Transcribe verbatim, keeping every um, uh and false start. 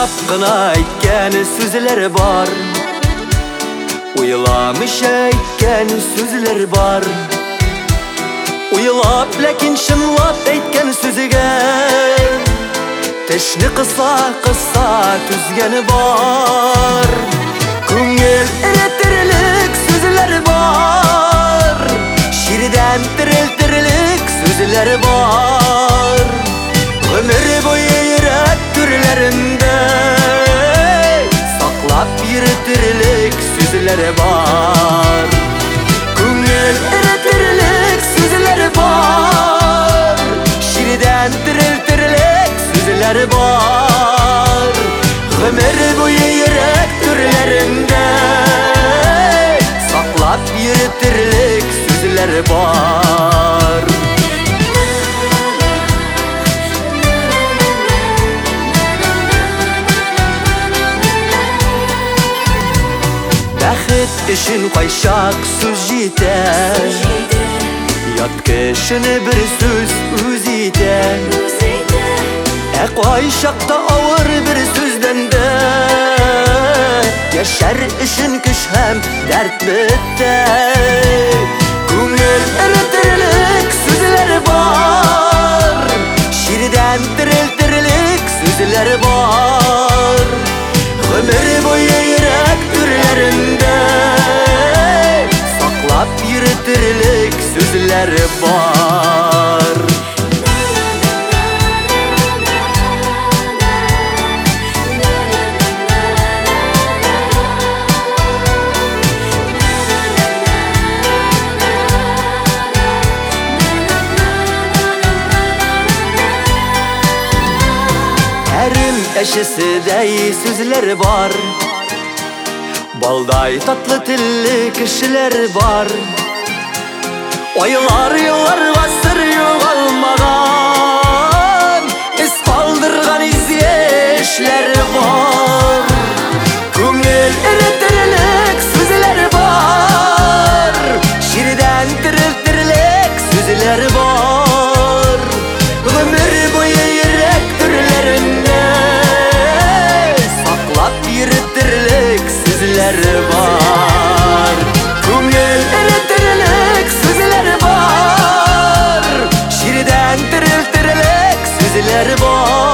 Yumşak gına aytken sözler var, Uylamış aytken sözler var. Uylap lekin şınlap aytken sözüge Teşni kısa kısa tüzgeni var. Көңіл eretirlik sözler var, Şirden tiriltirlik sözler var. Ömür boyu yürek türlerinde Saklap yürütürlük sözler var. Көңіл eretirlik sözler var, Şirden tiriltirlik sözler var. Ömür boyu yürek türlerinde Saklap yürütürlük sözler var. Бәхет үшін қайшақ сөз жетер, Ят кешіні бір сөз өз етер. Ә қайшақта ауыр бір сөзден де Яшар үшін күш һәм дәрт бітті. Көңіл eretirlik sözler var, Şirden tiriltirlik sözler var. Ömür boyu yürek türlerinde Saklap yürütürlük sözler var. Erim eşisidey sözler var, Balday tatlı tilli kişiler var. Aylar yıllar asır yoğalmagan, iz kaldırgan izleşler var. Көңіл eretirlik sözler var, Şirden tiriltirlik sözler var. Ömür boyu yürek türlerinde Saklap yürütürlük sözler var. Көңіл eretirlik sözler var, Şirden tiriltirlik sözler var.